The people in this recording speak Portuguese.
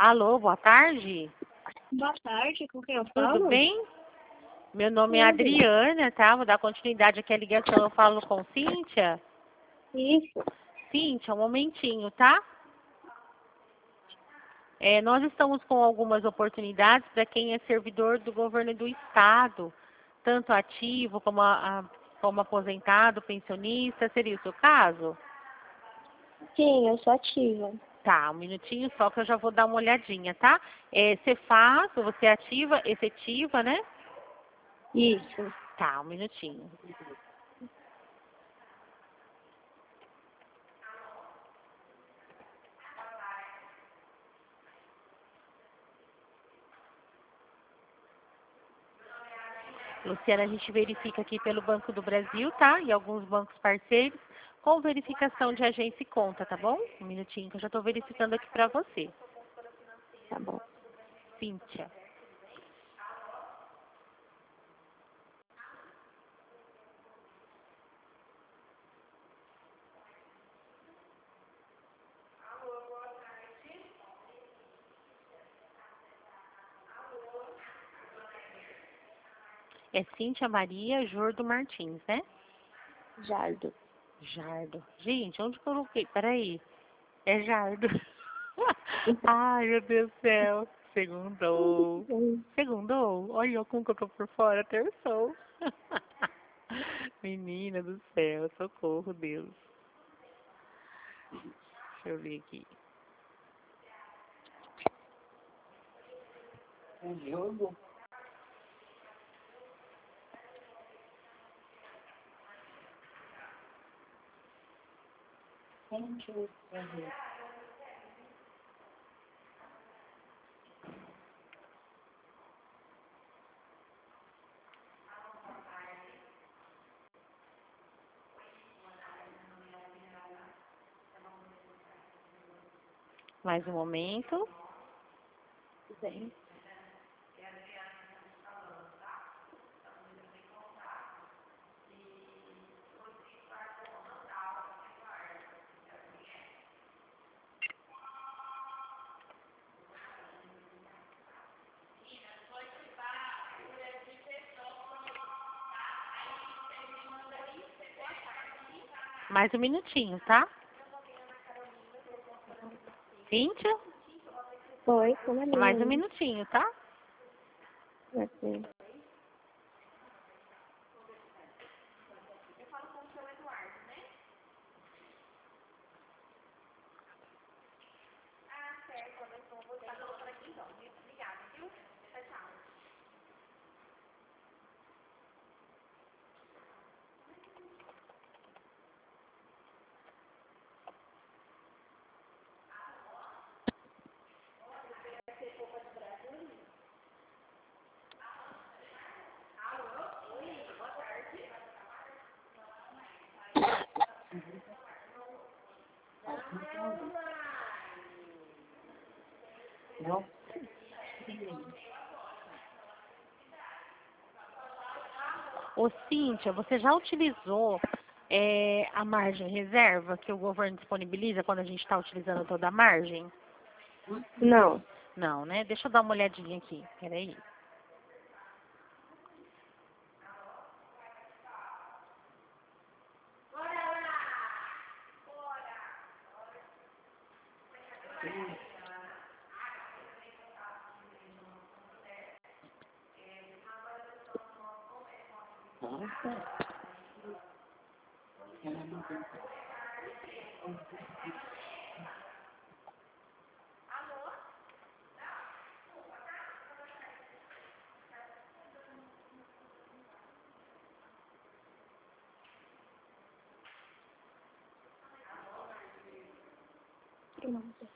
Alô, boa tarde. Boa tarde, com quem eu Tudo falo? bem? Meu nome é Tudo. Adriana, tá? Vou dar continuidade aqui à ligação. Eu falo com Cíntia. Isso. Cíntia, um momentinho, tá? Nós estamos com algumas oportunidades para quem é servidor do governo do estado, tanto ativo como aposentado, pensionista. Seria o seu caso? Sim, eu sou ativa. Tá, um minutinho só que eu já vou dar uma olhadinha, tá? Você faz, você é ativa, efetiva, né? Isso. Tá, um minutinho. Luciana, a gente verifica aqui pelo Banco do Brasil, tá? E alguns bancos parceiros, com verificação de agência e conta, tá bom? Um minutinho que eu já estou verificando aqui para você. Tá bom. Cíntia. É Cíntia Maria Jordo Martins, né? Jardo. Jardo. Gente, onde que eu coloquei? Peraí. É Jardo. Ai, meu Deus do céu. Segundou. Segundou? Olha como que eu tô por fora. Terçou. Menina do céu. Socorro, Deus. Deixa eu ver aqui. É jogo? Deixa eu ver. Mais um momento. Bem. Mais um minutinho, tá? Cíntia? Foi, como é Mais um mesmo? minutinho, tá? Assim. Não? Ô, Cíntia, você já utilizou a margem reserva que o governo disponibiliza quando a gente está utilizando toda a margem? Não. Não, né? Deixa eu dar uma olhadinha aqui. Peraí. Nossa. Nossa.